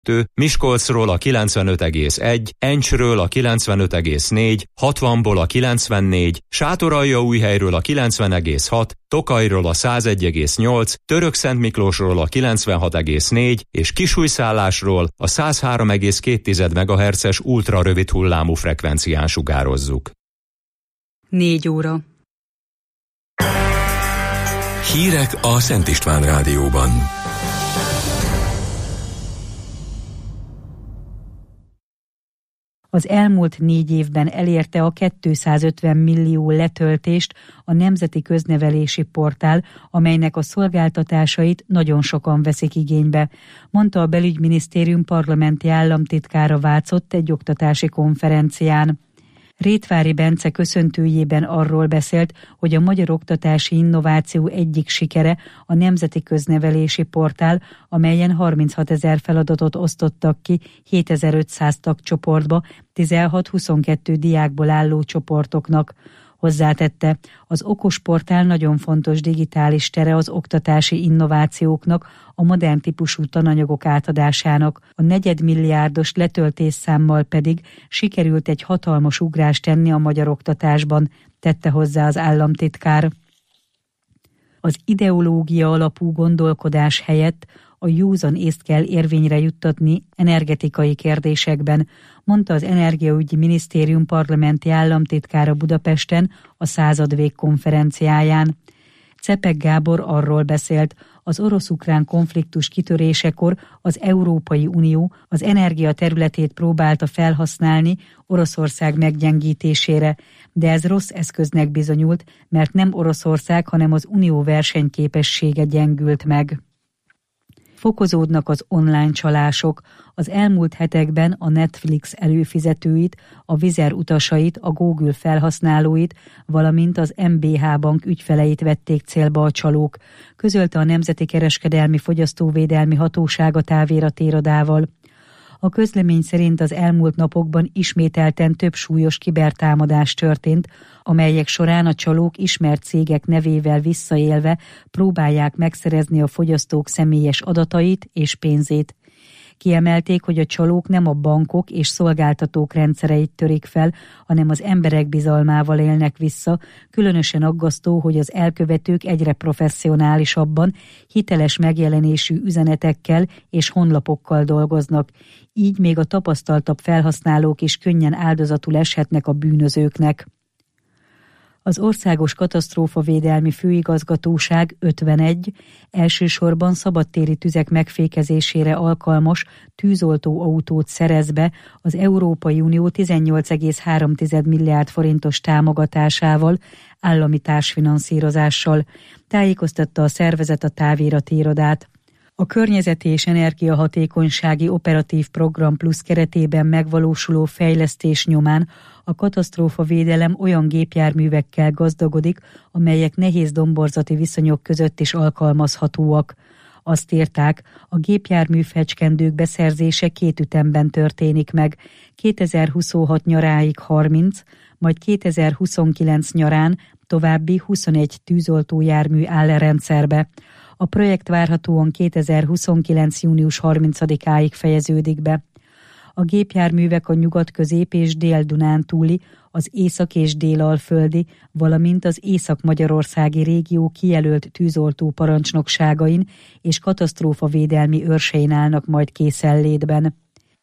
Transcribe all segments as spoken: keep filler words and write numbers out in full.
kettő, Miskolcról a kilencvenöt egész egy, Encsről a kilencvenöt egész négy, hatvanból a kilencvennégy, Sátoraljaújhelyről a kilencven egész hat, Tokajról a száz egy egész nyolc, Törökszentmiklósról a kilencvenhat egész négy és Kisújszállásról a száz három egész két megahertzes ultrarövid hullámú frekvencián sugározzuk. Négy óra. Hírek a Szent István Rádióban. Az elmúlt négy évben elérte a kétszázötven millió letöltést a Nemzeti Köznevelési Portál, amelynek a szolgáltatásait nagyon sokan veszik igénybe, mondta a Belügyminisztérium parlamenti államtitkára Vácott egy oktatási konferencián. Rétvári Bence köszöntőjében arról beszélt, hogy a magyar oktatási innováció egyik sikere a Nemzeti Köznevelési Portál, amelyen harminchatezer feladatot osztottak ki hétezer-ötszáz tagcsoportba, tizenhat-huszonkettő diákból álló csoportoknak. Hozzátette, az okos portál nagyon fontos digitális tere az oktatási innovációknak, a modern típusú tananyagok átadásának, a negyedmilliárdos letöltésszámmal pedig sikerült egy hatalmas ugrást tenni a magyar oktatásban, tette hozzá az államtitkár. Az ideológia alapú gondolkodás helyett a józan észt kell érvényre juttatni energetikai kérdésekben, mondta az Energiaügyi Minisztérium parlamenti államtitkára Budapesten a századvég konferenciáján. Czepek Gábor arról beszélt, az orosz-ukrán konfliktus kitörésekor az Európai Unió az energia területét próbálta felhasználni Oroszország meggyengítésére, de ez rossz eszköznek bizonyult, mert nem Oroszország, hanem az Unió versenyképessége gyengült meg. Fokozódnak az online csalások. Az elmúlt hetekben a Netflix előfizetőit, a Vizer utasait, a Google felhasználóit, valamint az em bé há Bank ügyfeleit vették célba a csalók, közölte a Nemzeti Kereskedelmi Fogyasztóvédelmi Hatóság a táviratirodával. A közlemény szerint az elmúlt napokban ismételten több súlyos kibertámadás történt, amelyek során a csalók ismert cégek nevével visszaélve próbálják megszerezni a fogyasztók személyes adatait és pénzét. Kiemelték, hogy a csalók nem a bankok és szolgáltatók rendszereit törik fel, hanem az emberek bizalmával élnek vissza. Különösen aggasztó, hogy az elkövetők egyre professzionálisabban, hiteles megjelenésű üzenetekkel és honlapokkal dolgoznak. Így még a tapasztaltabb felhasználók is könnyen áldozatul eshetnek a bűnözőknek. Az Országos Katasztrófavédelmi Főigazgatóság ötvenegy elsősorban szabadtéri tüzek megfékezésére alkalmas tűzoltóautót szerez be az Európai Unió tizennyolc egész három milliárd forintos támogatásával, állami társfinanszírozással, tájékoztatta a szervezet a táviratirodát. A környezeti és energiahatékonysági operatív program plusz keretében megvalósuló fejlesztés nyomán a katasztrófavédelem olyan gépjárművekkel gazdagodik, amelyek nehéz domborzati viszonyok között is alkalmazhatóak. Azt írták, a gépjármű fecskendők beszerzése két ütemben történik meg, kétezer-huszonhat nyaráig harminc, majd kétezer-huszonkilenc nyarán további huszonegy tűzoltójármű áll a rendszerbe. A projekt várhatóan kétezer-huszonkilenc június harmincadikáig fejeződik be. A gépjárművek a nyugat-közép és dél-dunántúli, az észak- és délalföldi, valamint az észak-magyarországi régió kijelölt tűzoltó parancsnokságain és katasztrófavédelmi őrsein állnak majd készenlétben.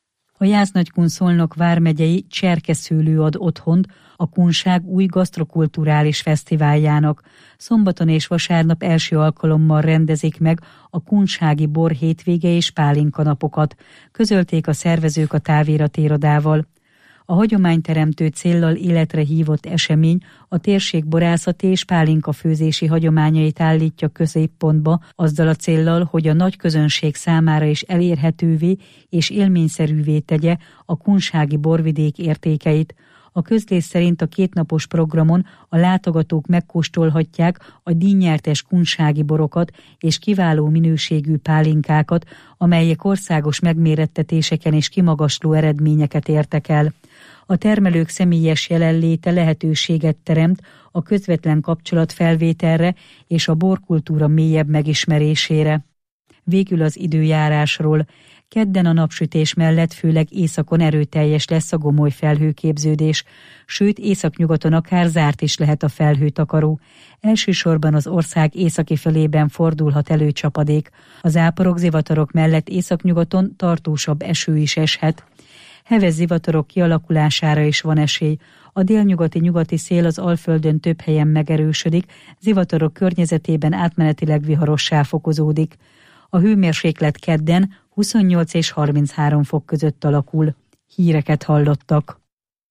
A Jász-Nagykun-Szolnok vármegyei Cserkeszőlő ad otthont a Kunság új gasztrokulturális fesztiváljának. Szombaton és vasárnap első alkalommal rendezik meg a kunsági bor hétvége és pálinkanapokat, közölték a szervezők a táviratirodával. A hagyományteremtő céllal életre hívott esemény a térség borászati és pálinkafőzési hagyományait állítja középpontba, azzal a céllal, hogy a nagy közönség számára is elérhetővé és élményszerűvé tegye a kunsági borvidék értékeit. A közlés szerint a kétnapos programon a látogatók megkóstolhatják a díjnyertes kunsági borokat és kiváló minőségű pálinkákat, amelyek országos megmérettetéseken és kimagasló eredményeket értek el. A termelők személyes jelenléte lehetőséget teremt a közvetlen kapcsolatfelvételre és a borkultúra mélyebb megismerésére. Végül az időjárásról. Kedden a napsütés mellett főleg északon erőteljes lesz a gomoly felhőképződés, sőt északnyugaton akár zárt is lehet a felhőtakaró. Elsősorban az ország északi felében fordulhat elő csapadék. Az záporok, zivatarok mellett északnyugaton tartósabb eső is eshet. Heves zivatarok kialakulására is van esély. A délnyugati-nyugati szél az Alföldön több helyen megerősödik, zivatarok környezetében átmenetileg viharossá fokozódik. A hőmérséklet kedden huszonnyolc és harminchárom fok között alakul. Híreket hallottak.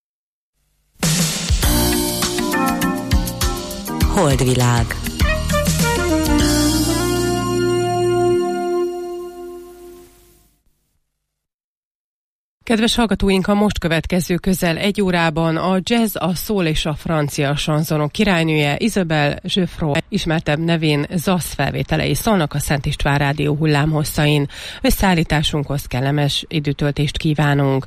Holdvilág. Kedves hallgatóink, a most következő közel egy órában a jazz, a szól és a francia sanzonok királynője Isabelle Geoffroy, ismertebb nevén Zasz felvételei szólnak a Szent István Rádió hullámhosszain. Összeállításunkhoz kellemes időtöltést kívánunk.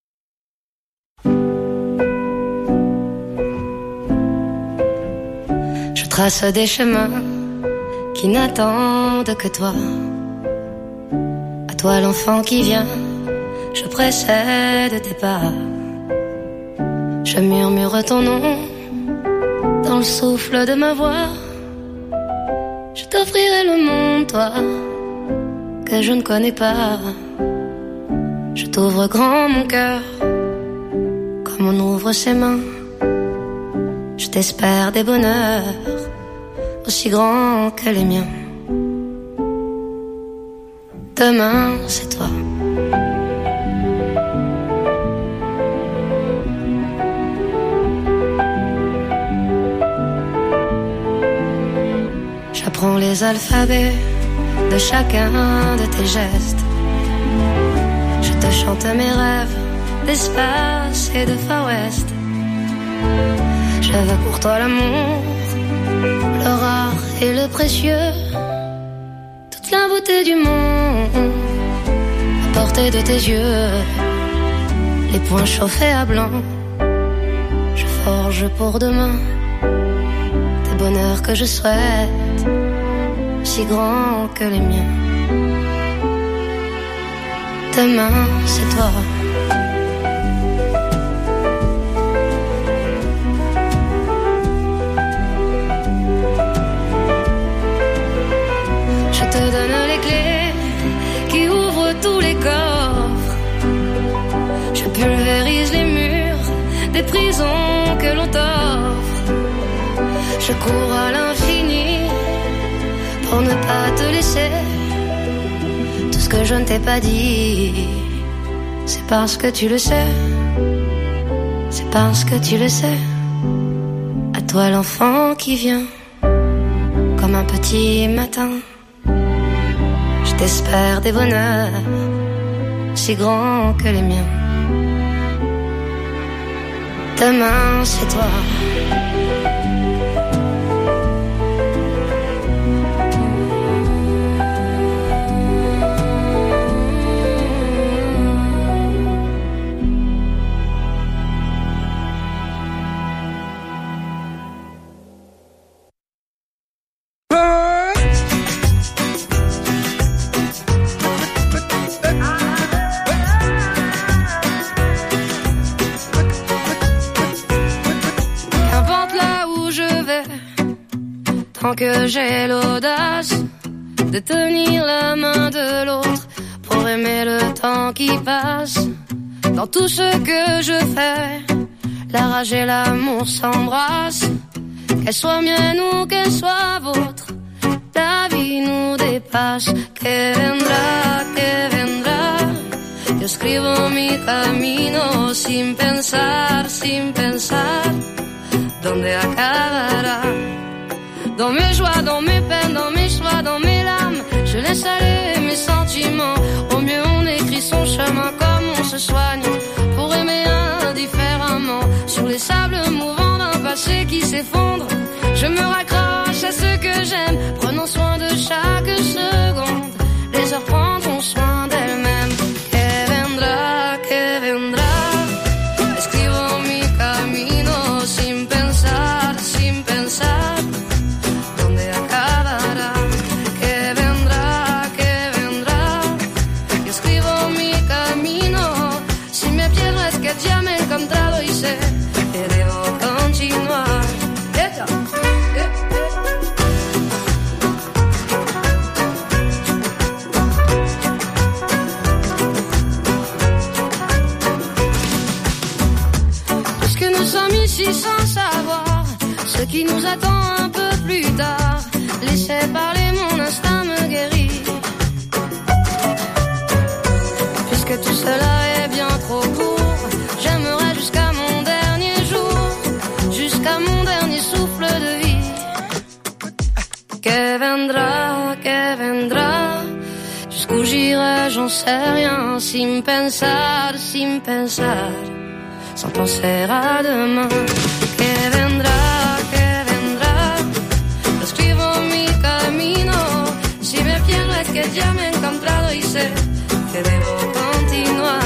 Je trace des chemins qui n'attendent que toi. À toi l'enfant qui vient, je précède tes pas. Je murmure ton nom dans le souffle de ma voix. Je t'offrirai le monde, toi, que je ne connais pas. Je t'ouvre grand mon cœur, comme on ouvre ses mains. Je t'espère des bonheurs aussi grands que les miens. Demain, c'est toi. J'apprends les alphabets de chacun de tes gestes. Je te chante mes rêves d'espace et de Far West. Je veux pour toi l'amour, le rare et le précieux, toute la beauté du monde à portée de tes yeux. Les poings chauffés à blanc, je forge pour demain des bonheurs que je souhaite, si grands que les miens. Demain, c'est toi. Je te donne les clés qui ouvrent tous les coffres. Je pulvérise les murs des prisons que l'on t'offre. Je cours à l'infini pour ne pas te laisser. Tout ce que je ne t'ai pas dit, c'est parce que tu le sais. C'est parce que tu le sais. À toi l'enfant qui vient comme un petit matin. Je t'espère des bonheurs si grands que les miens. Demain, c'est toi. Tant que j'ai l'audace de tenir la main de l'autre pour aimer le temps qui passe. Dans tout ce que je fais, la rage et l'amour s'embrassent. Qu'elle soit mienne ou qu'elle soit vôtre, la vie nous dépasse. Que vendrá, que vendrá. Yo escribo mi camino sin pensar, sin pensar dónde acabará. Dans mes joies, dans mes peines, dans mes choix, dans mes larmes, je laisse aller mes sentiments. Au mieux on écrit son chemin comme on se soigne pour aimer indifféremment. Sur les sables mouvants d'un passé qui s'effondre, je me raccroche à ce que j'aime, prenons soin de chaque seconde. Les heures prendront soin d'elles-mêmes. Que vendrá, que vendrá. Escribo mi camino sin pensar, sin pensar. Que vendrá, que vendrá. Yo escribo ainsi sans savoir ce qui nous attend un peu plus tard. Laissez parler, mon instinct me guérit. Puisque tout cela est bien trop court, j'aimerais jusqu'à mon dernier jour, jusqu'à mon dernier souffle de vie. Que vendra, que vendra, jusqu'où j'irai, j'en sais rien. Sin pensar, sin pensar, sans penser à demain. Que vendra, que vendra, lo escribo mi camino. Si me pierdo es que ya me he encontrado y sé que debo continuar.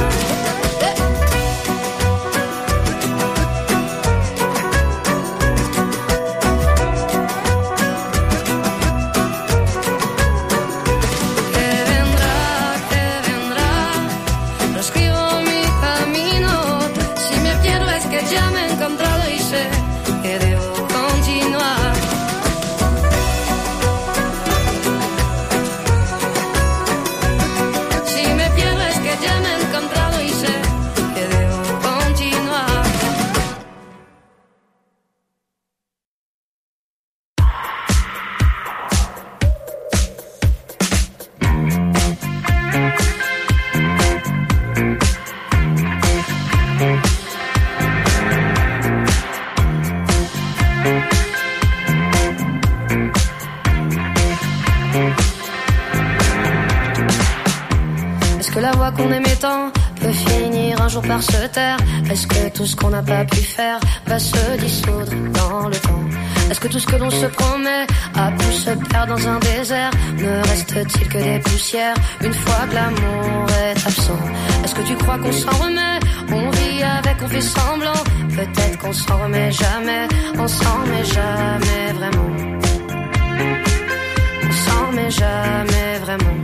Qu'on aimait tant peut finir un jour par se taire. Est-ce que tout ce qu'on n'a pas pu faire va se dissoudre dans le temps? Est-ce que tout ce que l'on se promet a pu se perdre dans un désert? Ne reste-t-il que des poussières une fois que l'amour est absent? Est-ce que tu crois qu'on s'en remet? On vit avec, on fait semblant. Peut-être qu'on s'en remet jamais. On s'en remet jamais vraiment. On s'en remet jamais vraiment.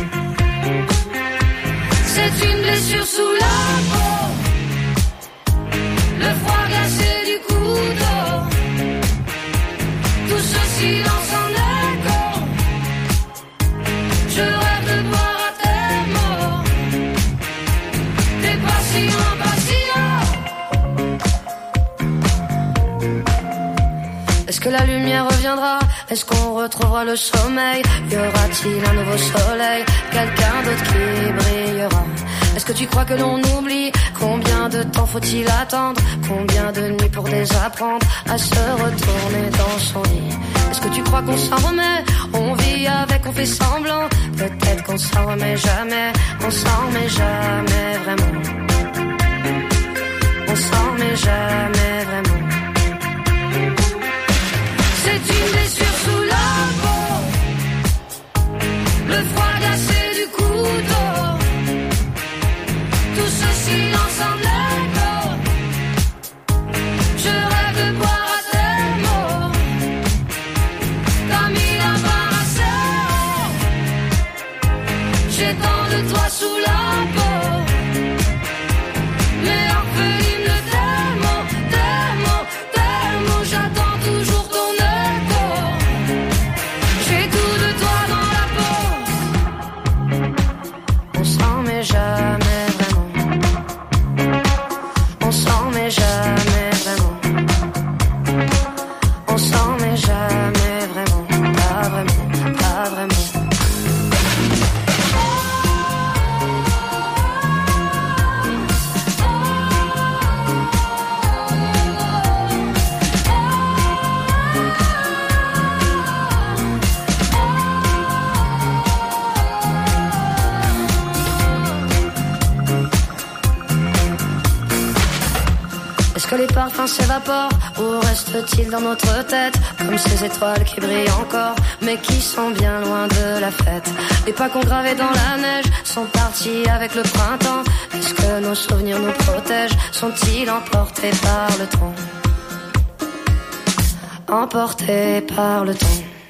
C'est une blessure sous la peau, le froid glacé du couteau, tout ce silence en écho. Je rêve de boire à tes mots, t'es patient, patient. Est-ce que la lumière reviendra? Est-ce qu'on retrouvera le sommeil? Y aura-t-il un nouveau soleil? Quelqu'un d'autre qui brillera? Est-ce que tu crois que l'on oublie? Combien de temps faut-il attendre? Combien de nuits pour désapprendre à se retourner dans son lit? Est-ce que tu crois qu'on s'en remet? On vit avec, on fait semblant. Peut-être qu'on s'en remet jamais. On s'en remet jamais vraiment. On s'en remet jamais vraiment. C'est une blessure sous la peau, le froid glacé du couteau, tout ce silence en écho. Je rêve de boire à tes mots, comme il embarrassé. J'ai tant de toi sous la peau, mais orpheline de tes mots, tes mots, tes mots. J'attends toujours ton écho. J'ai tout de toi dans la peau. On s'en met jamais vraiment. On s'en met jamais vraiment. On s'en met jamais vraiment. Pas vraiment, pas vraiment. Est-ce que les parfums s'évaporent ou restent-ils dans notre tête comme ces étoiles qui brillent encore mais qui sont bien loin de la fête? Les pas qu'on gravait dans la neige sont partis avec le printemps. Est-ce que nos souvenirs nous protègent? Sont-ils emportés par le temps? Emportés par le temps.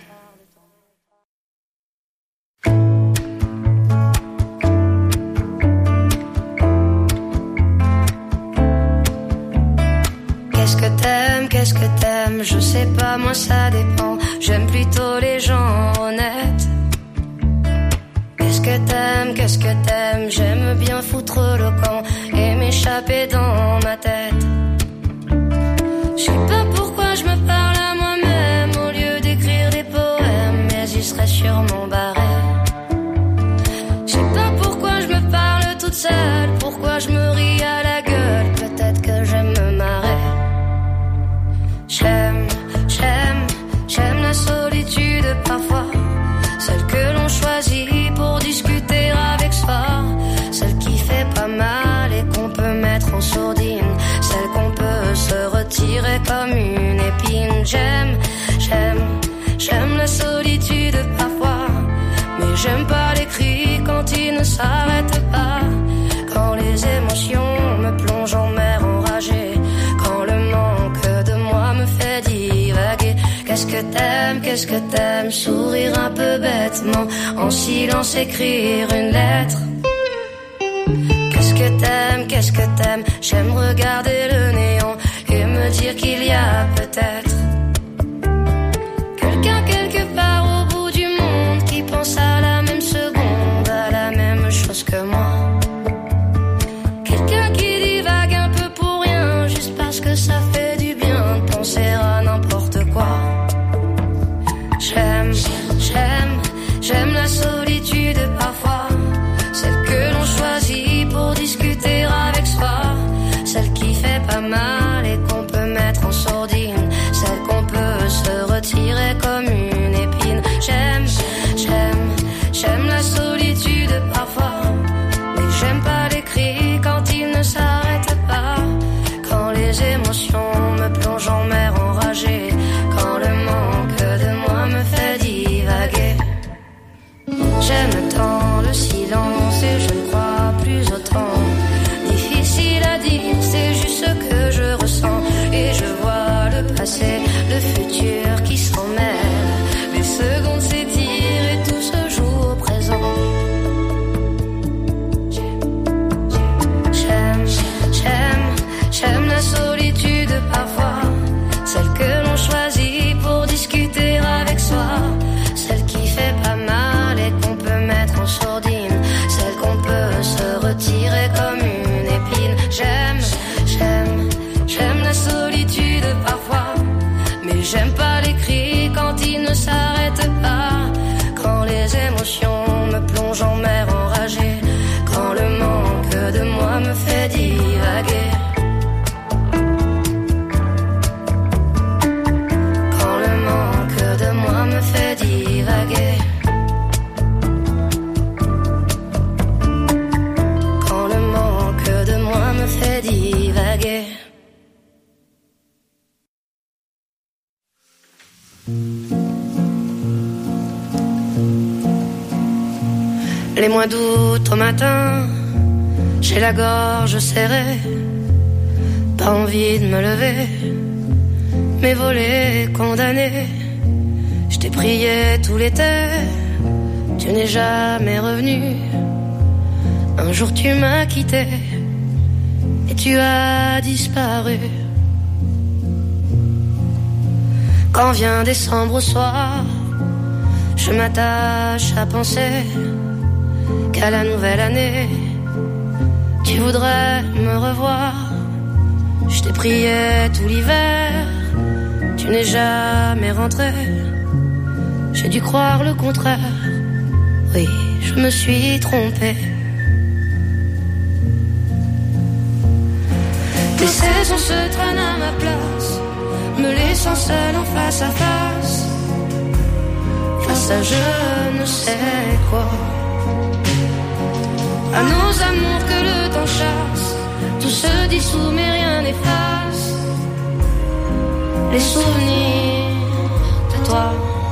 Qu'est-ce que t'aimes, qu'est-ce que t'aimes? Je sais pas, moi ça dépend. J'aime plutôt les gens honnêtes. Qu'est-ce que t'aimes, qu'est-ce que t'aimes? J'aime bien foutre le camp et m'échapper dans ma tête. Je sais pas pourquoi je me parle à moi-même au lieu d'écrire des poèmes, mais j'y serais sûrement barré. Je sais pas pourquoi je me parle toute seule, pourquoi je me ris à la gueule, peut-être que j'aime me marrer. J'aime, j'aime, j'aime la solitude parfois, celle que l'on choisit pour discuter avec soi, celle qui fait pas mal et qu'on peut mettre en sourdine, celle qu'on peut se retirer comme une épine. J'aime, j'aime, j'aime la solitude parfois, mais j'aime pas les cris quand ils ne s'arrêtent pas, quand les émotions me plongent en mer enragée, quand le manque de moi me fait divaguer. Qu'est-ce que t'aimes, qu'est-ce que t'aimes, sourire un peu bêtement, en silence écrire une lettre. Qu'est-ce que t'aimes, qu'est-ce que t'aimes, j'aime regarder le néant et me dire qu'il y a peut-être quelqu'un quelque part au bout du monde qui pense à la même seconde, à la même chose que moi. Quelqu'un qui divague un peu pour rien, juste parce que ça fait du bien de penser à n'importe quoi. J'aime, j'aime, j'aime la solitude parfois, celle que l'on choisit pour discuter avec soi, celle qui fait pas mal et qu'on peut mettre en sourdine, celle qu'on peut se retirer comme une épine. J'aime, j'aime, j'aime la solitude parfois, mais j'aime pas les cris quand ils ne s'arrêtent pas, quand les émotions me plongent en mer enragée, quand le manque de moi me fait divaguer. J'aime tant le silence et je ne crois plus autant. Difficile à dire, c'est juste ce que je ressens. Et je vois le passé, le futur qui s'en mêle. Les secondes s'étirent et tout se joue au présent. J'aime, j'aime, j'aime la solitude parfois, celle que l'on choisit pour discuter avec soi, celle qui fait pas mal et qu'on peut mettre en sourdine, celle qu'on peut se retirer comme une épine. J'aime, j'aime, j'aime la solitude parfois, mais j'aime pas les cris quand ils ne s'arrêtent pas, quand les émotions me plongent en mer enragée, quand le manque de moi me fait divaguer. Quand le manque de moi me fait divaguer. Quand le manque de moi me fait divaguer. Les mois d'août au matin, j'ai la gorge serrée, pas envie de me lever, mes volets condamnés. Je t'ai prié tout l'été, tu n'es jamais revenu. Un jour tu m'as quitté et tu as disparu. Quand vient décembre au soir, je m'attache à penser qu'à la nouvelle année, tu voudrais me revoir. Je t'ai prié tout l'hiver, tu n'es jamais rentré. J'ai dû croire le contraire, oui, je me suis trompée. Les saisons se traînent à ma place, me laissant seule en face à face, face à je ne sais quoi. À nos amours que le temps chasse, tout se dissout mais rien n'efface les souvenirs de toi.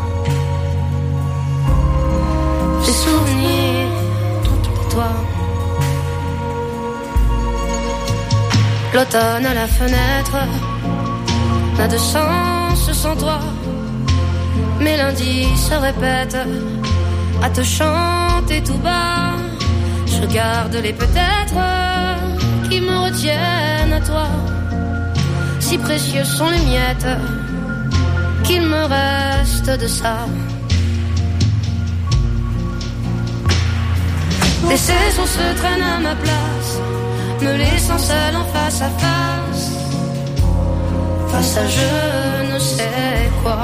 Les souvenirs de toi. L'automne à la fenêtre n'a de sens sans toi. Mes lundis se répètent à te chanter tout bas. Je garde les peut-être qui me retiennent à toi. Si précieux sont les miettes qu'il me reste de ça. Les saisons se traînent à ma place, me laissant seule en face à face, grâce à je ne sais quoi.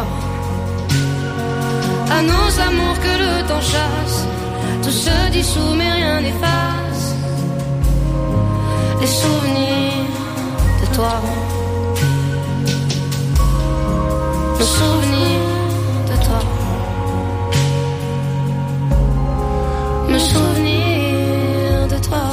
À nos amours que le temps chasse, tout se dissout mais rien n'efface les souvenirs de toi. Nos souvenirs de toi. Me souvenir de toi.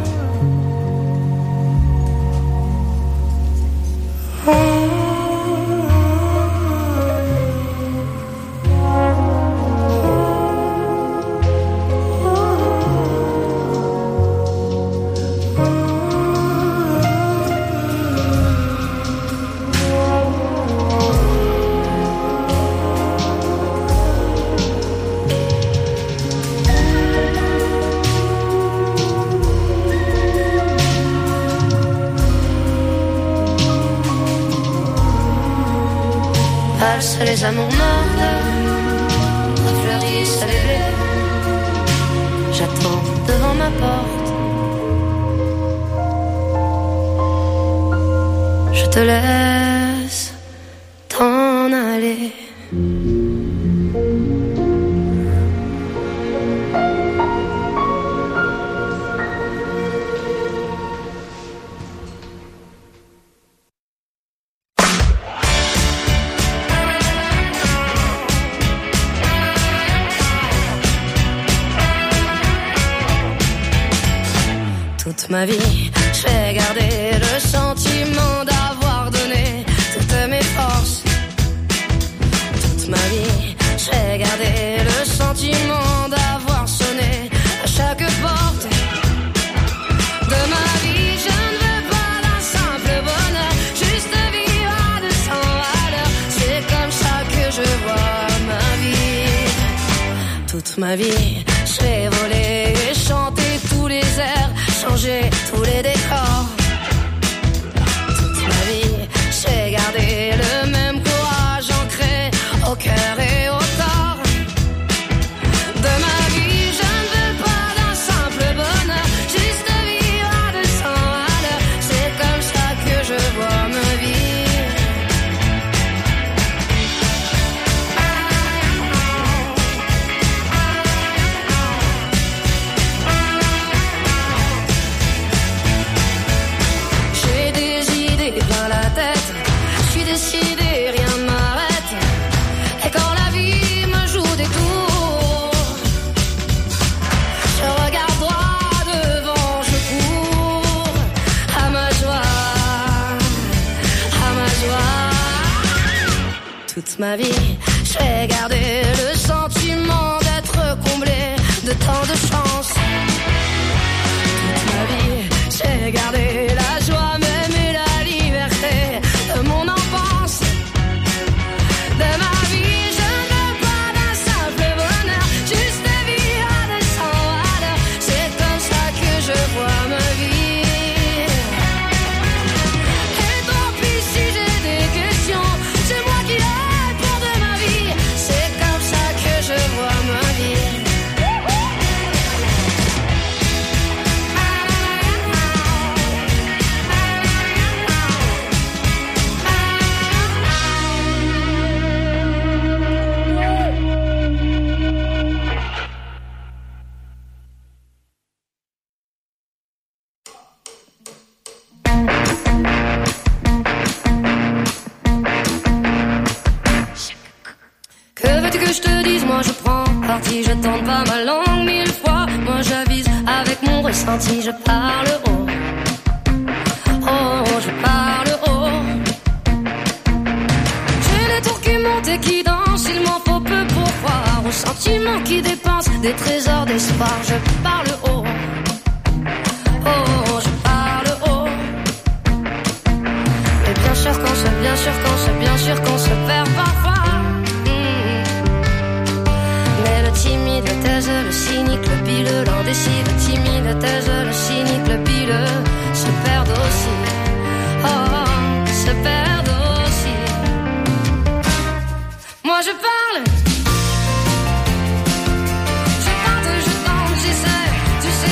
Valsent les amours mortes, refleurissent les blés. J'attends devant ma porte. Je te laisse t'en aller. Toute ma vie, je vais garder le sentiment d'avoir donné toutes mes forces. Toute ma vie, je vais garder le sentiment d'avoir sonné à chaque porte de ma vie. Je ne veux pas d'un simple bonheur, juste vivre à deux cents à l'heure. C'est comme ça que je vois ma vie. Toute ma vie, je vais voler et chanter tous les airs, changer tous les décors. Toute ma vie, j'ai gardé le même courage ancré au cœur et au corps. De ma vie, je ne veux pas d'un simple bonheur, juste vivre à deux cents à l'heure. C'est comme ça que je vois ma vie. Décidé, rien ne m'arrête. Et quand la vie me joue des tours, je regarde droit devant, je cours à ma joie, à ma joie. Toute ma vie, je vais garder le sentiment d'être comblé de tant de chance. Toute ma vie, j'ai gardé la joie même et la liberté de mon enfance. De ma vie, je ne veux pas d'un simple bonheur, juste vivre à deux cents à l'heure. C'est comme ça que je vois ma vie. Et tant pis si j'ai des questions, c'est moi qui réponds de ma vie. C'est comme ça que je vois ma vie. Que veux-tu que je te dise? Moi je prends parti, je tente pas ma langue mille fois. Moi j'avise avec mon ressenti, je parle haut. Oh, je parle haut. J'ai les tours qui montent et qui dansent, il m'en faut peu pour croire aux sentiments qui dépensent des trésors d'espoir. Je parle haut. Oh, je parle haut. Mais bien sûr qu'on se, bien sûr qu'on se, bien sûr qu'on se perd parfois. Timide, taise, le cynique, le pileux, l'indécis, le timide, taise, le cynique, le pileux, se perdent aussi, oh, se perdent aussi. Moi je parle, je tente, je tente, j'essaie, tu sais.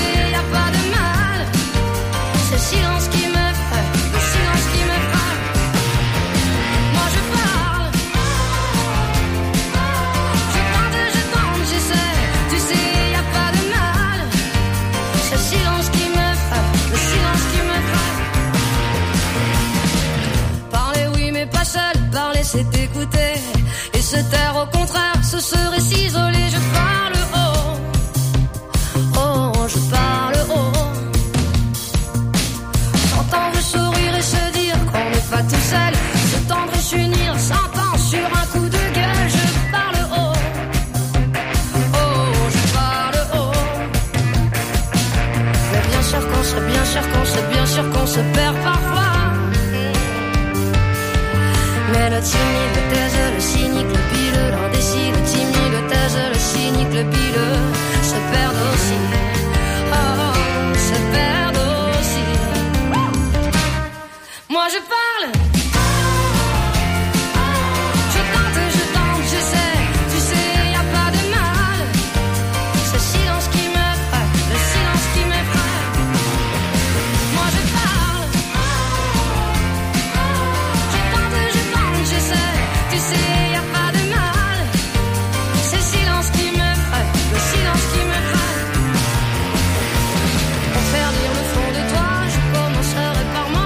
c'est écouter. Et se taire au contraire, ce serait s'isoler. Je parle haut, oh, je parle haut. S'entendre sourire et se dire qu'on n'est pas tout seul. Se tendre et s'unir, s'entendre sur un coup de gueule. Je parle haut, oh, je parle haut. Mais bien sûr qu'on se, bien sûr qu'on se, bien sûr qu'on se perd parfois. Mais le timide taise, le cynique, le bile, l'indécis, le timide taise, le cynique, le bile, se perdent aussi, oh, se perdent aussi. Moi je parle, je tente, je tente, j'essaie, tu sais, y a pas de mal. Ce silence qui m'effraie, le silence qui m'effraie. Moi je parle, je tente, je tente, j'essaie, tu sais, y a pas de mal. C'est le silence qui m'effraie, le silence qui m'effraie. Pour faire dire le fond de toi, je commencerai par moi.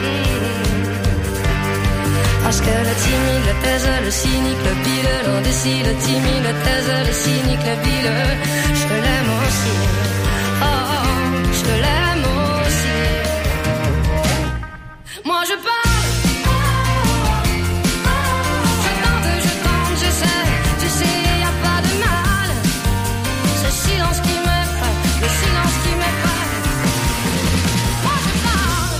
Parce que le timide, le taise, le cynique, le bile, l'indécis, le timide, le taise, le cynique, le bile, je l'aime aussi, oh, je l'aime aussi. Moi je parle, je tente, je tente, j'essaie, tu sais, y a pas de mal. Ce silence qui m'effraie, le silence qui m'effraie. Moi je parle,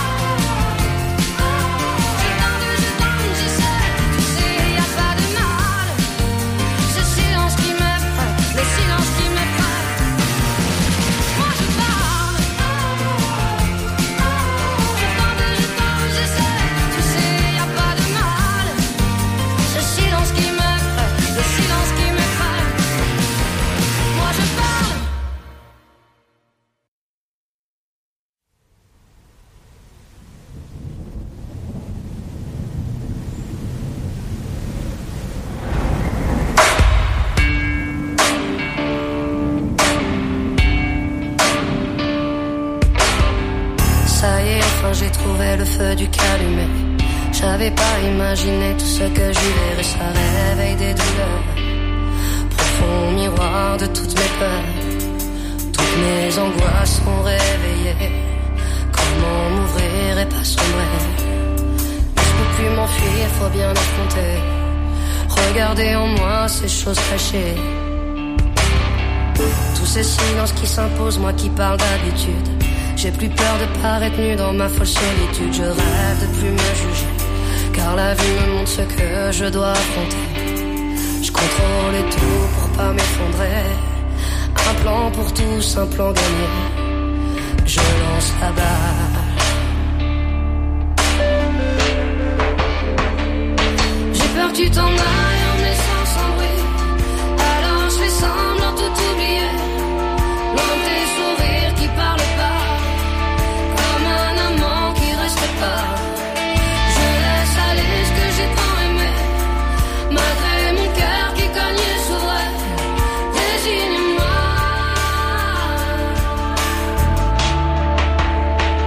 je tente, je tente, j'essaie, tu sais, y a pas de mal. Ce silence qui m'effraie, le silence qui m'effraie. Moi je parle, je tente, je tente, j'essaie, tu sais, y a pas de mal. Ce silence qui m'effraie, le silence qui m'effraie. Moi je parle. Ça y est, enfin j'ai trouvé le feu du calumet. J'avais pas imaginé tout ce que j'y verrais. Ça réveille des douleurs, profond miroir de toutes mes peurs. Toutes mes angoisses sont réveillées. Comment m'ouvrir et pas sombrer? Mais je peux plus m'enfuir, faut bien affronter. Regardez en moi ces choses cachées. Tous ces silences qui s'imposent, moi qui parle d'habitude. J'ai plus peur de paraître nu dans ma folle solitude. Je rêve de plus me juger, car la vie me montre ce que je dois affronter. Je contrôle tout pour pas m'effondrer. Un plan pour tous, un plan gagné. Je lance la balle. J'ai peur que tu t'en ailles en me laissant sans bruit. Alors je fais semblant tout oublier. Loin de tes sourires qui parlent pas, comme un amant qui reste pas. Je laisse aller ce que j'ai tant aimé, malgré mon cœur qui cogne et s'ouvrait. Désigne-moi.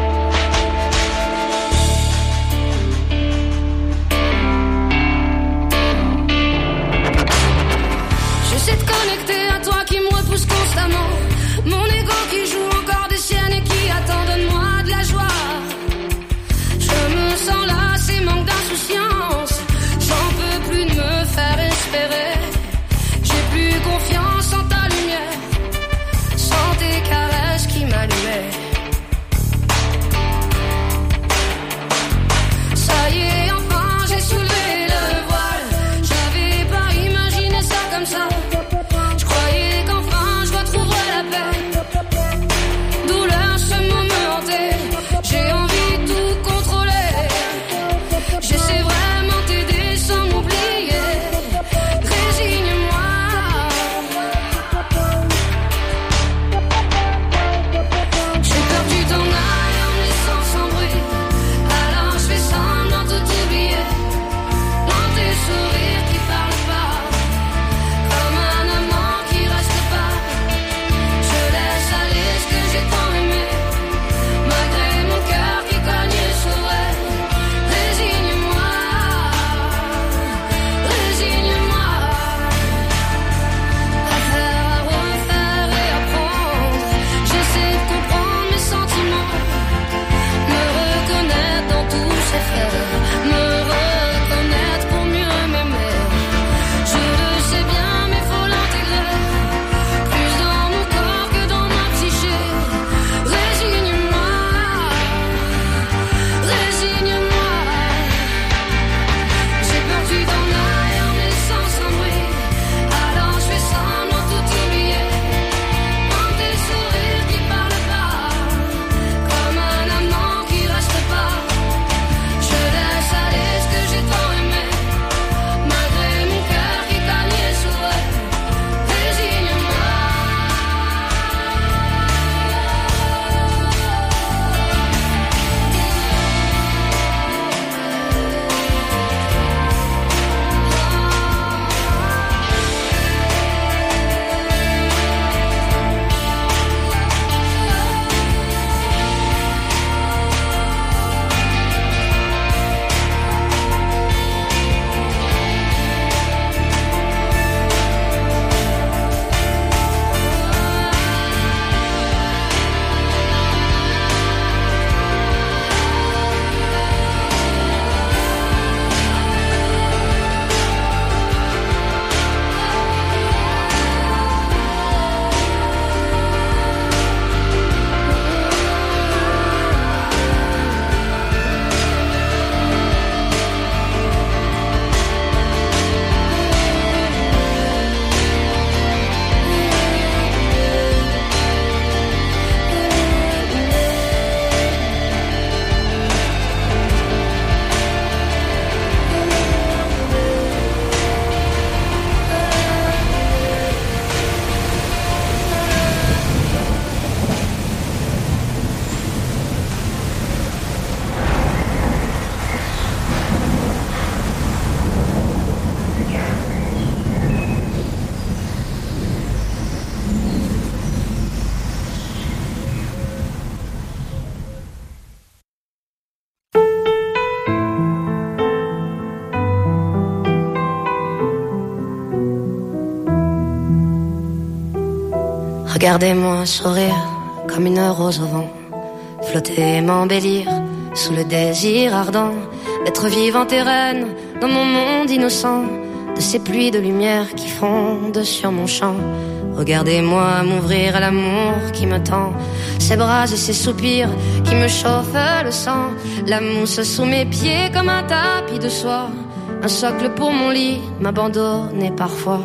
Regardez-moi sourire comme une rose au vent, flotter et m'embellir sous le désir ardent d'être vivante et reine dans mon monde innocent, de ces pluies de lumière qui fondent sur mon champ. Regardez-moi m'ouvrir à l'amour qui me tend, ses bras et ses soupirs qui me chauffent le sang, la mousse sous mes pieds comme un tapis de soie, un socle pour mon lit m'abandonner parfois.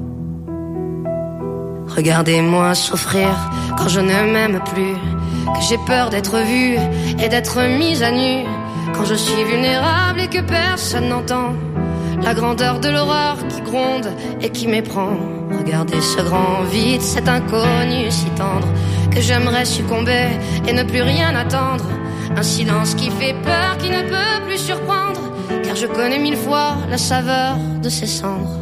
Regardez-moi souffrir quand je ne m'aime plus, que j'ai peur d'être vue et d'être mise à nu, quand je suis vulnérable et que personne n'entend la grandeur de l'horreur qui gronde et qui m'éprend. Regardez ce grand vide, cet inconnu si tendre, que j'aimerais succomber et ne plus rien attendre. Un silence qui fait peur, qui ne peut plus surprendre, car je connais mille fois la saveur de ses cendres.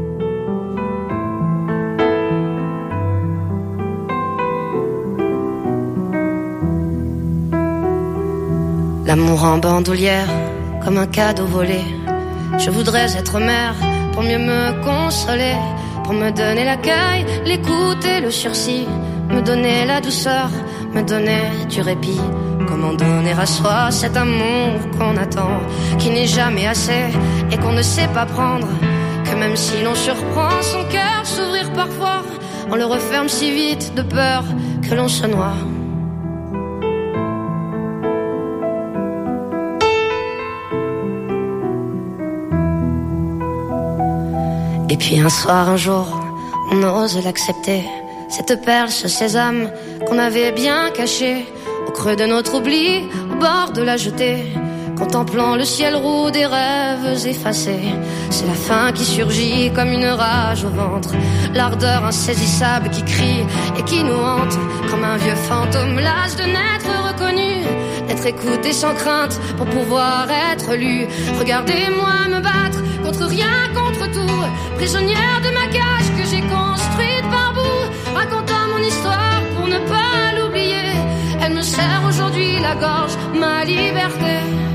L'amour en bandoulière, comme un cadeau volé. Je voudrais être mère pour mieux me consoler, pour me donner l'accueil, l'écoute et le sursis, me donner la douceur, me donner du répit. Comment donner à soi cet amour qu'on attend, qui n'est jamais assez et qu'on ne sait pas prendre, que même si l'on surprend son cœur s'ouvrir parfois, on le referme si vite de peur que l'on se noie. Et puis un soir, un jour, on ose l'accepter, cette perle, ce sésame qu'on avait bien caché au creux de notre oubli, au bord de la jetée, contemplant le ciel roux des rêves effacés. C'est la faim qui surgit comme une rage au ventre, l'ardeur insaisissable qui crie et qui nous hante, comme un vieux fantôme las de n'être reconnu, d'être écouté sans crainte pour pouvoir être lu. Regardez-moi me battre contre rien, contre tout, prisonnière de ma cage que j'ai construite par bout, racontant mon histoire pour ne pas l'oublier. Elle me serre aujourd'hui la gorge, ma liberté.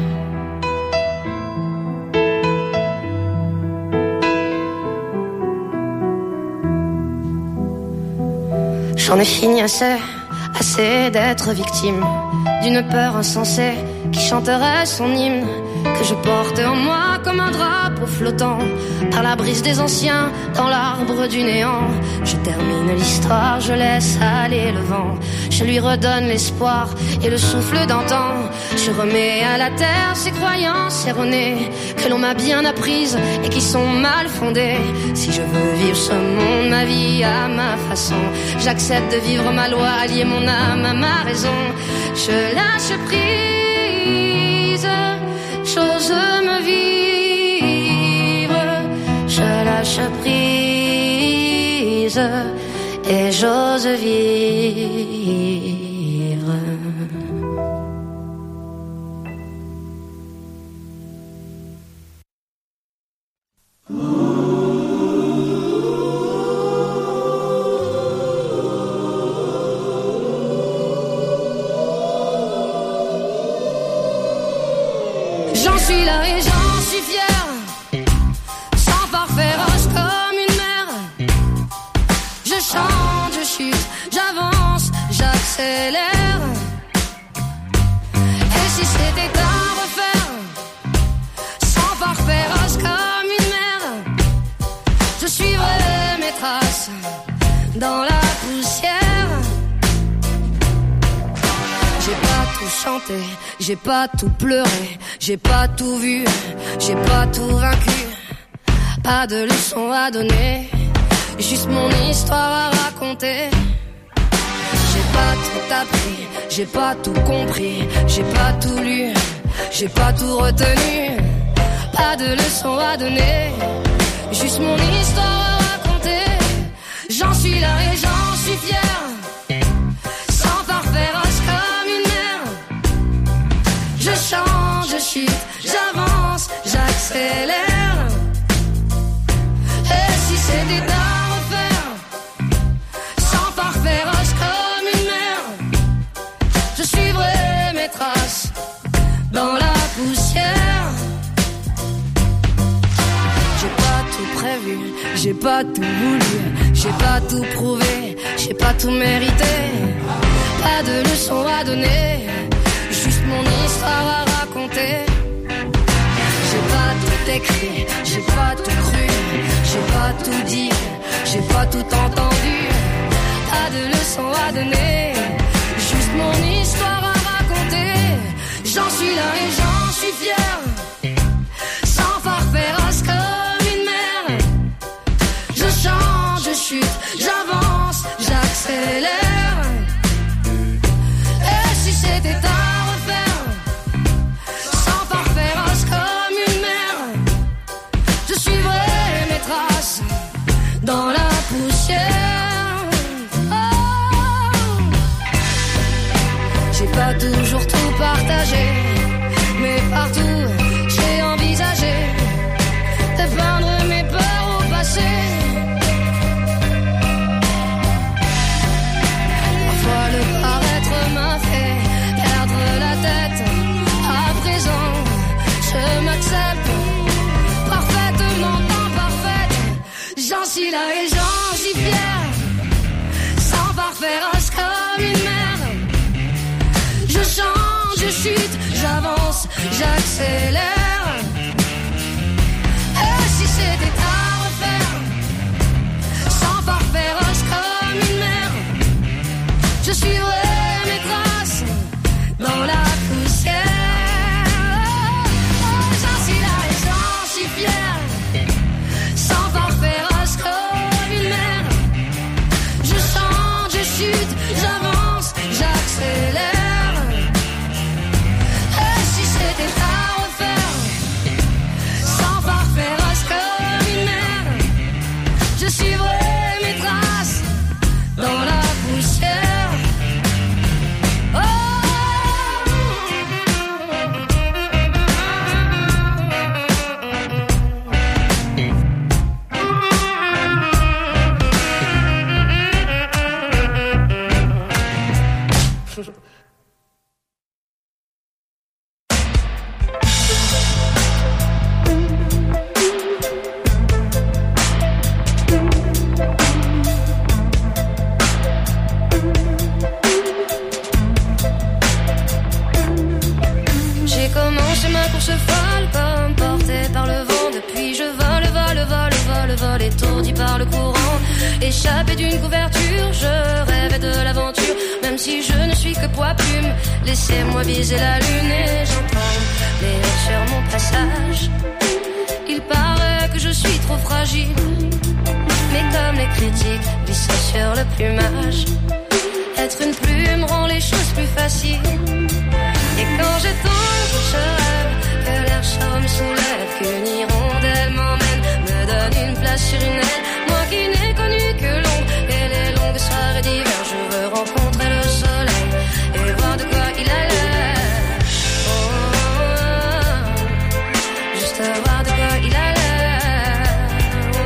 J'en ai fini assez, assez d'être victime d'une peur insensée qui chanterait son hymne, que je porte en moi comme un drapeau flottant par la brise des anciens dans l'arbre du néant. Je termine l'histoire, je laisse aller le vent, je lui redonne l'espoir et le souffle d'antan. Je remets à la terre ces croyances erronées que l'on m'a bien apprises et qui sont mal fondées. Si je veux vivre ce monde, ma vie à ma façon, j'accepte de vivre ma loi, allier mon âme à ma raison. Je lâche prise, j'ose me vivre, je lâche prise et j'ose vivre. J'en suis là et j'en suis fière, sans phare féroce comme une mère. Je chante, je chute, j'avance, j'accélère. Et si c'était à refaire, sans phare féroce comme une mère, je suivrai mes traces dans la poussière. J'ai pas tout chanté, j'ai pas tout pleuré, j'ai pas tout vu, j'ai pas tout vaincu. Pas de leçons à donner, juste mon histoire à raconter. J'ai pas tout appris, j'ai pas tout compris, j'ai pas tout lu, j'ai pas tout retenu. Pas de leçons à donner, juste mon histoire à raconter. J'en suis là et j'en suis fière, sans phare féroce comme une mère. Je change, je chute, j'avance, j'accélère. Et si c'était à refaire, sans phare féroce comme une mère, je suivrai mes traces dans la poussière. J'ai pas tout prévu, j'ai pas tout voulu, j'ai pas tout prouvé, j'ai pas tout mérité. Pas de leçons à donner, juste mon histoire à raconter. J'ai pas tout écrit, j'ai pas tout cru, j'ai pas tout dit, j'ai pas tout entendu. Pas de leçons à donner, juste mon histoire à raconter. J'en suis là et j'en suis fier, sans farferasse comme une mère. Je change, je chute, j'avance, j'accélère. Et si c'était à refaire, sans farferasse comme une mère, je suivrai mes traces dans la poussière. Oh. J'ai pas toujours tout partagé, mais partout j'ai envisagé de peindre mes peurs au passé. Parfois le paraître m'a fait perdre la tête. À présent, je m'accepte parfaitement imparfaite. J'en suis là et j'en suis fier, sans farferasse comme une mère. Je change, je chute, j'avance, j'accélère. Et si c'était à refaire, sans farferasse comme une mère, je suivrai mes traces dans la poussière. Oh, j'en suis là et j'en suis fier, sans farferasse comme une mère. Je change, je chute, j'avance, j'accélère. Je suivrai mes traces dans la poussière. Oh. Étourdi par le courant, échappé d'une couverture, je rêvais de l'aventure. Même si je ne suis que poids plume, laissez-moi viser la lune. Et j'entends les rires sur mon passage. Il paraît que je suis trop fragile, mais comme les critiques glissent sur le plumage, être une plume rend les choses plus faciles. Et quand je tombe, je rêve que l'air chaud me soulève, qu'une hirondelle m'emmène, me donne une place sur une aile. Moi qui n'ai connu que l'ombre et les longues soirées d'hiver, je veux rencontrer le soleil et voir de quoi il a l'air. Oh, oh, oh, juste voir de quoi il a l'air. Oh,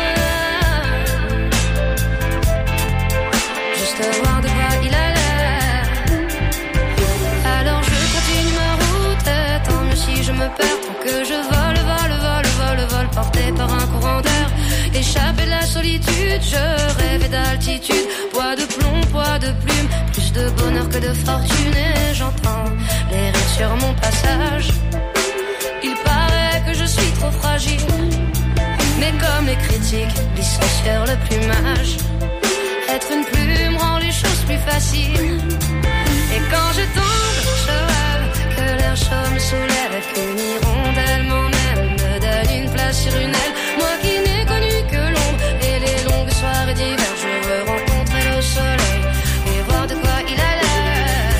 oh, juste voir de quoi il a l'air. Alors je continue ma route, et tant mieux si je me perds, tant que je vole, vole, vole, vole, vole, porté par un courant d'air. Échappé de la solitude, je rêvais d'altitude. Poids de plomb, poids de plume, plus de bonheur que de fortune. Et j'entends les rires sur mon passage. Il paraît que je suis trop fragile, mais comme les critiques glissent sur le plumage, être une plume rend les choses plus faciles. Et quand je tombe, je rêve que l'air chaud me soulève, qu'une hirondelle m'emmène, me donne une place sur une aile. Moi qui n'ai connu que l'ombre et les longues soirées d'hiver, je veux rencontrer le soleil et voir de quoi il a l'air.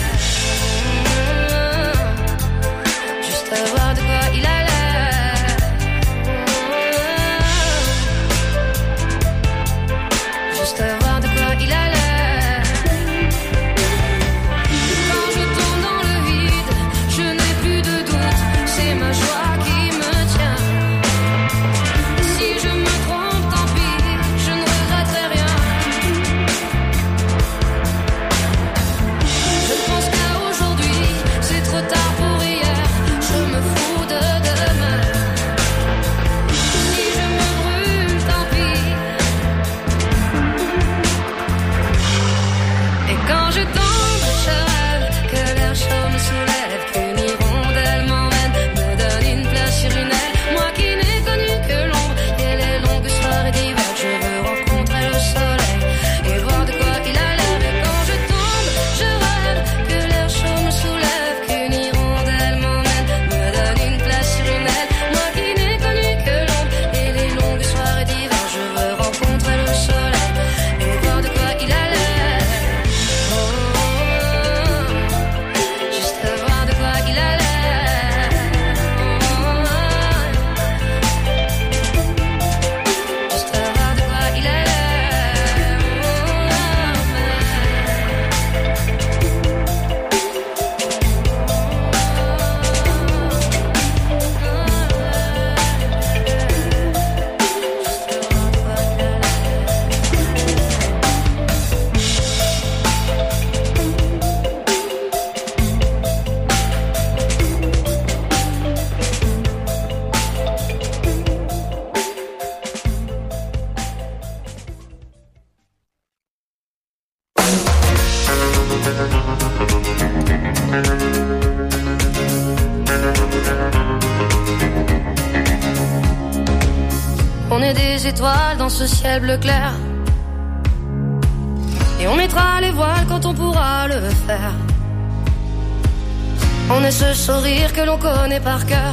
Mmh, juste voir de quoi il a l'air. Mmh, juste voir de quoi il a l'air. Quand je tombe dans le vide, des étoiles dans ce ciel bleu clair. Et on mettra les voiles quand on pourra le faire. On est ce sourire que l'on connaît par cœur.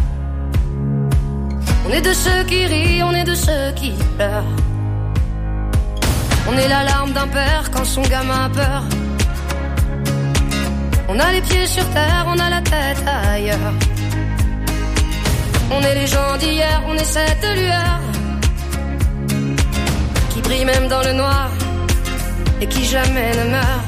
On est de ceux qui rient, on est de ceux qui pleurent. On est la larme d'un père quand son gamin a peur. On a les pieds sur terre, on a la tête ailleurs. On est les gens d'hier, on est cette lueur qui brille même dans le noir et qui jamais ne meurt.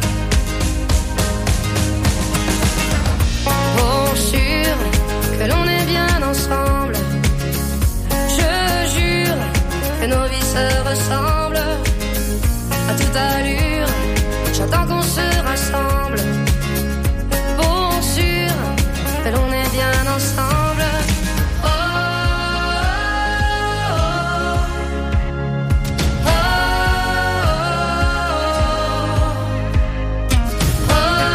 Pour sûr que l'on est bien ensemble. Je jure que nos vies se ressemblent. À toute allure, j'attends qu'on se rassemble. Pour sûr que l'on est bien ensemble. Oh, oh, oh, oh,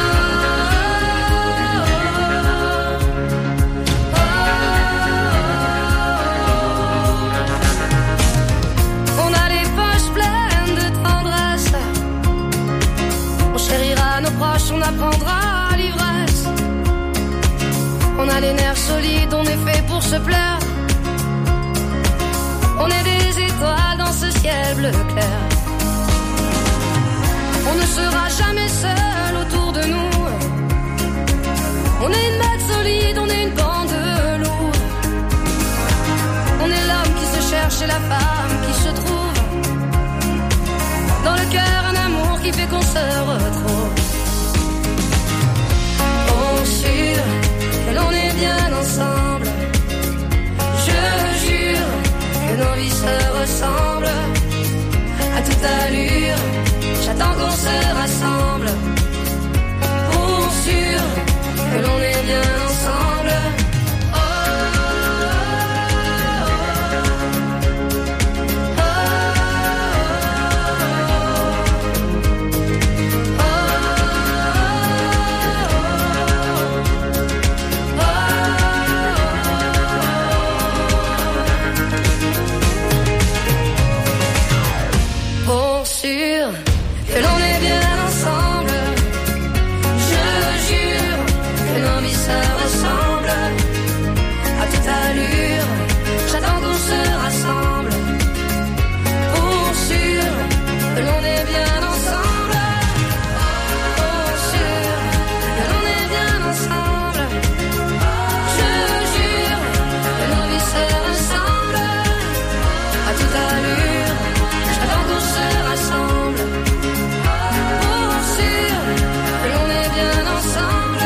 oh. On a les poches pleines de tendresse. On chérira nos proches, on apprendra l'ivresse. On a les nerfs solides, on est fait pour se plaire. On est des étoiles dans ce ciel bleu clair. On ne sera jamais seul autour de nous. On est une bête solide, on est une bande de loups. On est l'homme qui se cherche et la femme qui se trouve. Dans le cœur un amour qui fait qu'on se retrouve. On sûr que l'on est bien ensemble. Je jure que nos vies se ressemblent. À toute allure, j'attends qu'on se rassemble. Pour sûr que l'on est bien ensemble. Oh, oh, oh, oh, pour sûr que l'on est bien ensemble. Je jure que nos vies se ressemblent. À toute allure, j'attends qu'on se rassemble. Pour sûr que l'on est bien ensemble. Pour sûr que l'on est bien ensemble. Je jure que nos vies se ressemblent. À toute allure, j'attends qu'on se rassemble. Pour sûr que l'on est bien ensemble.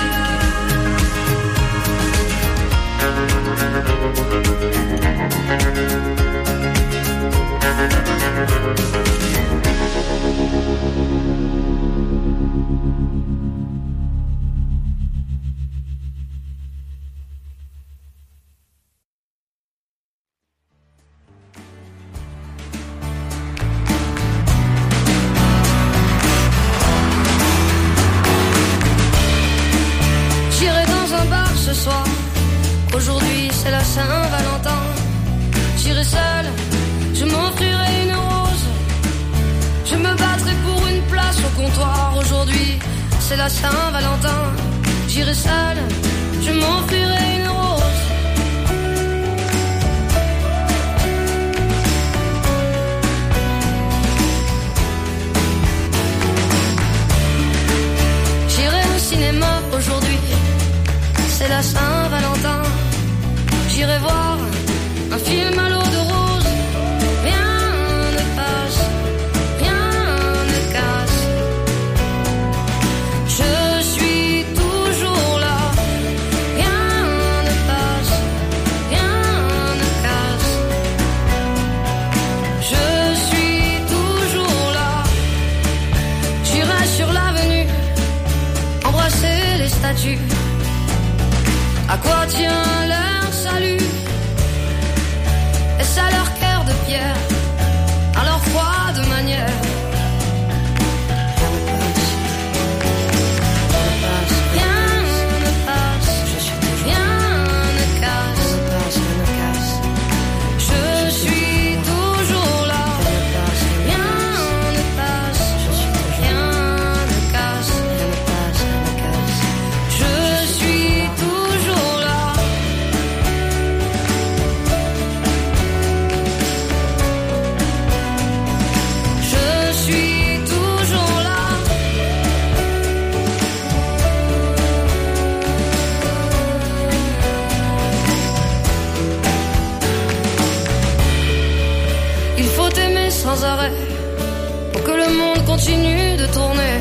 J'irai dans un bar ce soir. Aujourd'hui c'est la Saint-Valentin. J'irai seule, je m'offrirai une rose. Je me battrai pour une place au comptoir. Aujourd'hui c'est la Saint-Valentin. J'irai seule, je m'offrirai une rose. J'irai au cinéma aujourd'hui. C'est la Saint-Valentin. J'irai voir un film à l'eau de rose. Rien ne passe, rien ne casse. Je suis toujours là. Rien ne passe, rien ne casse. Je suis toujours là. J'irai sur l'avenue embrasser les statues. À quoi tient leur salut? Est-ce à leur cœur de pierre, à leur froide manière? Rien ne passe, rien ne casse. Je suis sans arrêt pour que le monde continue de tourner.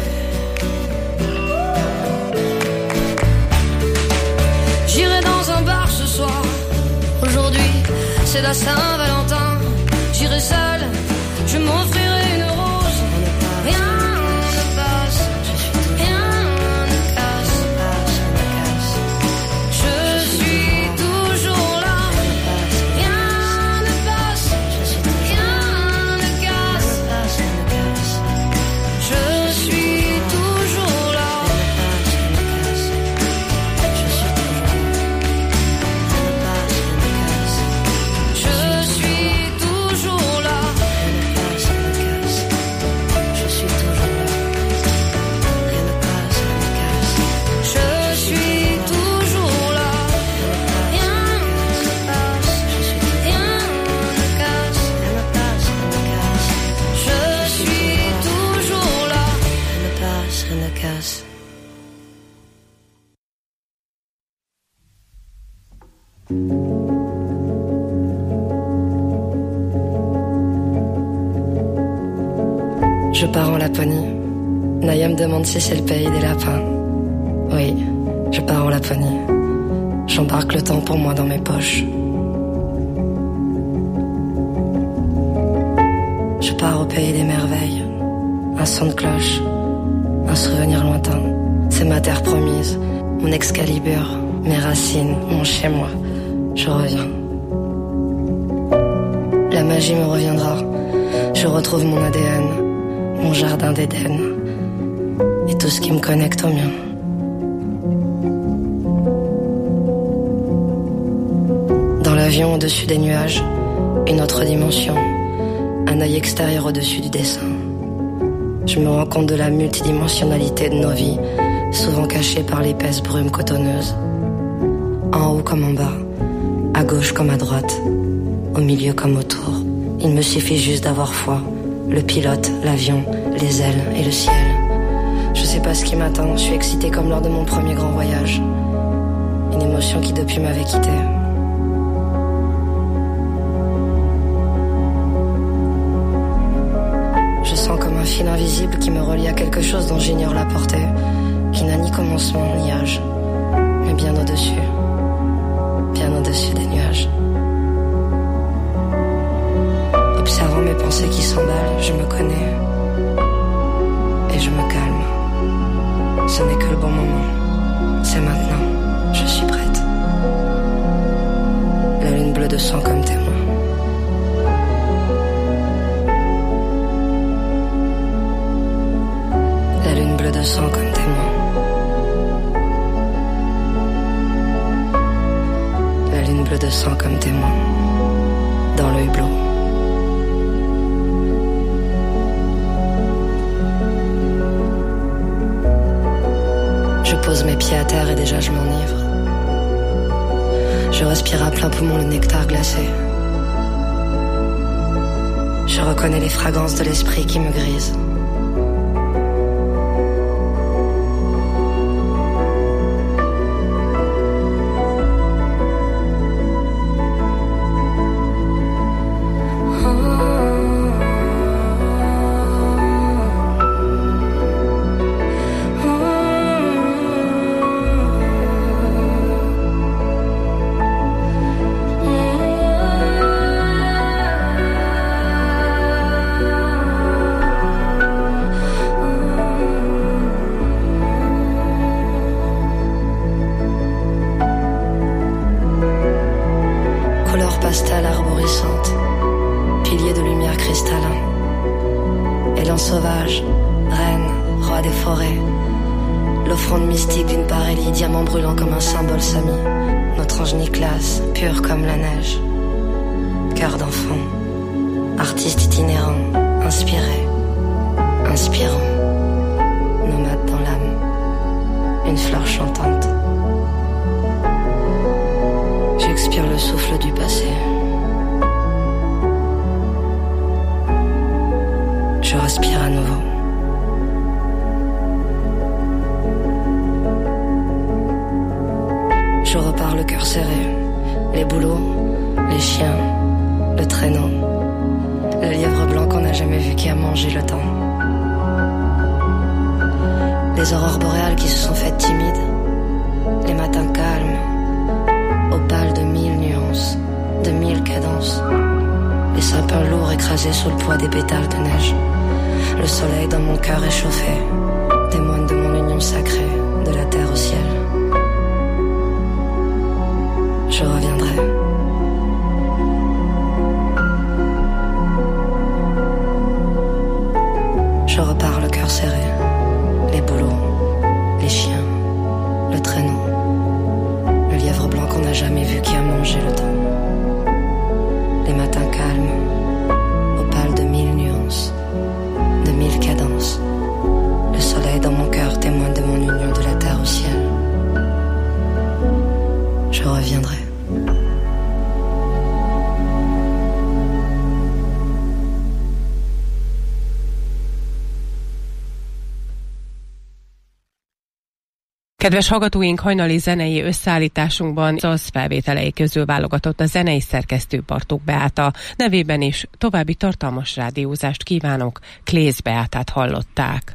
J'irai dans un bar ce soir. Aujourd'hui, c'est la Saint-Valentin. J'irai seule, je m'offrirai une rose. Rien ne passe, rien ne casse. Je suis toujours là. Rien ne passe, rien ne casse. Je suis toujours là. Je pars en Laponie. Naya me demande si c'est le pays des lapins. Oui, je pars en Laponie. J'embarque le temps pour moi dans mes poches. Je pars au pays des merveilles. Un son de cloche, un souvenir lointain. C'est ma terre promise, mon Excalibur, mes racines, mon chez-moi. Je reviens. La magie me reviendra. Je retrouve mon A D N, mon jardin d'Éden et tout ce qui me connecte au mien. Dans l'avion au-dessus des nuages, une autre dimension, un œil extérieur au-dessus du dessin. Je me rends compte de la multidimensionnalité de nos vies, souvent cachée par l'épaisse brume cotonneuse. En haut comme en bas, à gauche comme à droite, au milieu comme autour. Il me suffit juste d'avoir foi. Le pilote, l'avion, les ailes et le ciel. Je sais pas ce qui m'attend, je suis excitée comme lors de mon premier grand voyage. Une émotion qui depuis m'avait quittée. Je sens comme un fil invisible qui me relie à quelque chose dont j'ignore la portée, qui n'a ni commencement ni âge, mais bien au-dessus, bien au-dessus des nuages. Observant mes pensées qui s'emballent, je me connais et je me calme. Ce n'est que le bon moment. C'est maintenant. Je suis prête. La lune bleue de sang comme témoin. La lune bleue de sang comme témoin. La lune bleue de sang comme témoin. Dans le hublot. Je pose mes pieds à terre et déjà je m'enivre. Je respire à plein poumon le nectar glacé. Je reconnais les fragrances de l'esprit qui me grisent. Le lièvre blanc qu'on n'a jamais vu qui a mangé le temps. Les aurores boréales qui se sont faites timides. Les matins calmes, opales de mille nuances, de mille cadences. Les sapins lourds écrasés sous le poids des pétales de neige. Le soleil dans mon cœur échauffé, témoigne de mon union sacrée, de la terre au ciel. Je reviendrai. Je repars le cœur serré, les bouleaux, les chiens, le traîneau, le lièvre blanc qu'on n'a jamais vu qui a mangé le temps. Les matins calmes, opales de mille nuances, de mille cadences. Le soleil dans mon cœur témoigne de mon union de la terre au ciel. Je reviendrai. Kedves hallgatóink, hajnali zenei összeállításunkban az felvételei közül válogatott a zenei szerkesztő Bartók Beáta nevében is. További tartalmas rádiózást kívánok, Klész Beátát hallották.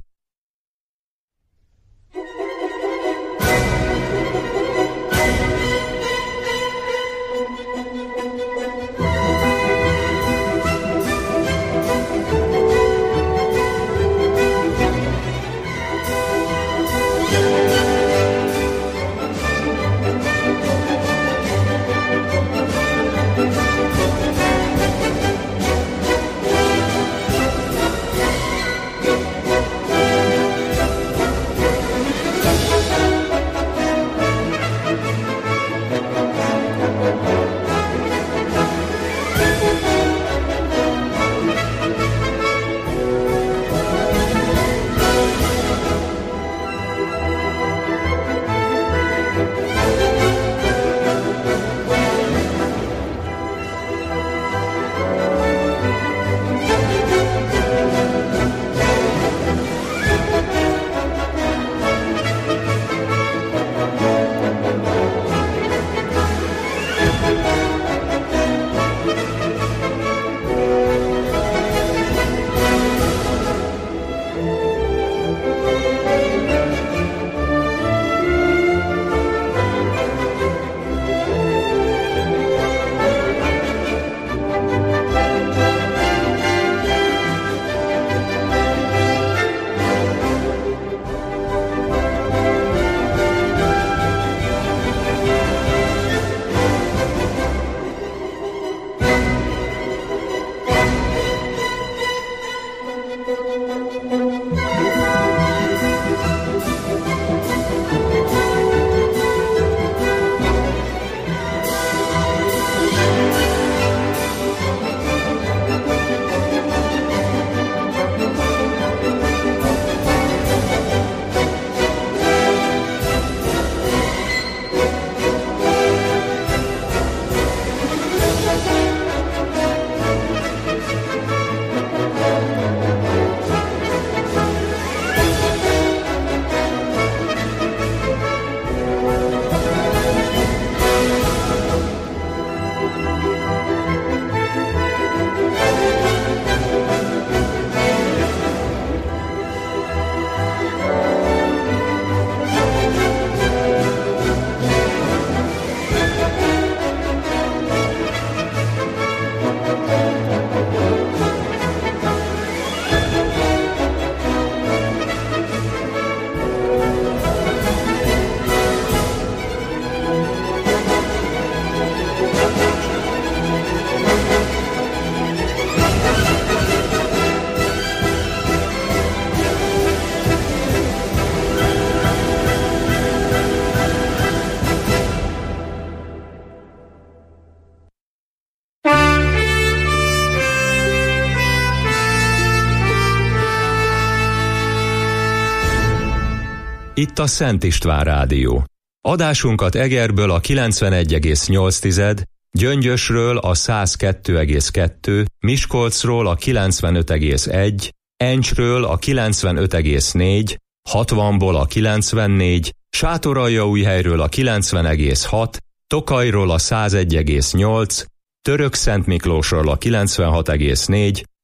Itt a Szent István Rádió. Adásunkat Egerből a kilencvenegy egész nyolc, Gyöngyösről a száz kettő egész kettő, Miskolcról a kilencvenöt egész egy, Encsről a kilencvenöt egész négy, hatvanból a kilencvennégy, Sátoraljaújhelyről a kilencven egész hat, Tokajról a száz egy egész nyolc, Törökszentmiklósról a kilencvenhat egész négy,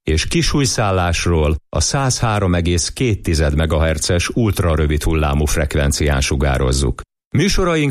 és kisújszállásról a száz három egész két megahertzes ultrarövid hullámú frekvencián sugározzuk. Műsoraink